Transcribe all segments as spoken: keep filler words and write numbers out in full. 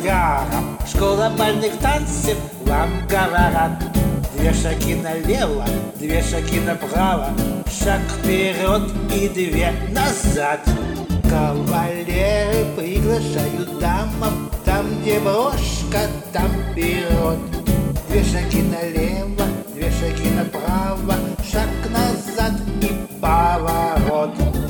направо. Школа бальных танцев вам говорят. Две шаги налево, две шаги направо, шаг вперед и две назад. Кавалеры приглашают дамам, там, где брошка, там вперед. Две шаги налево, две шаги направо, шаг назад и поворот.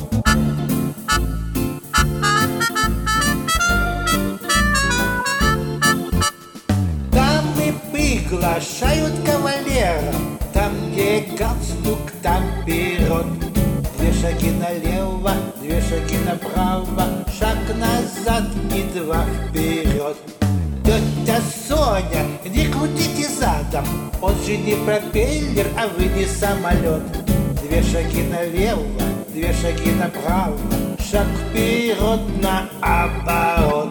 Дамы приглашают кавалера, там, где галстук, там вперед. Две шаги налево, две шаги направо, шаг назад и два вперед. Тетя Соня, не крутите задом, он же не пропеллер, а вы не самолет. Две шаги налево, две шаги направо, шаг вперед наоборот.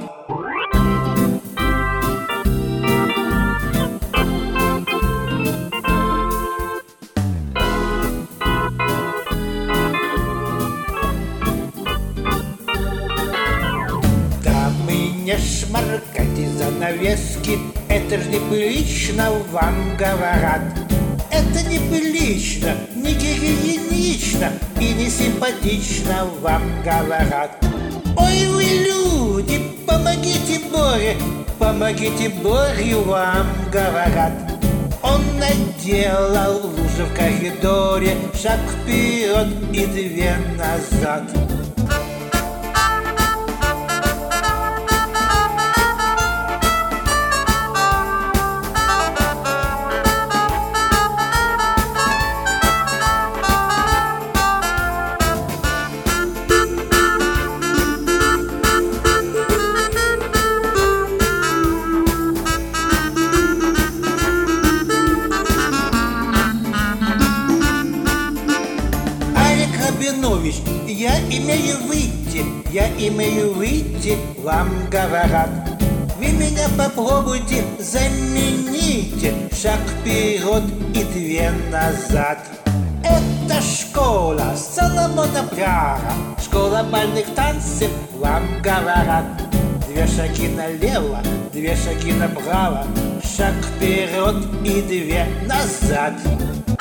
Не шмаркайте занавески, это ж неприлично, вам говорят. Это неприлично, не гигиенично и не симпатично, вам говорят. Ой, вы люди, помогите Боре, помогите Борю, вам говорят. Он наделал лужи в коридоре, шаг вперед и две назад. Я имею выйти, я имею выйти, вам говорят. Вы меня попробуйте, замените, шаг вперед и две назад. Это школа Соломона Пряга, школа бальных танцев, вам говорят. Две шаги налево, две шаги направо, шаг вперед и две назад.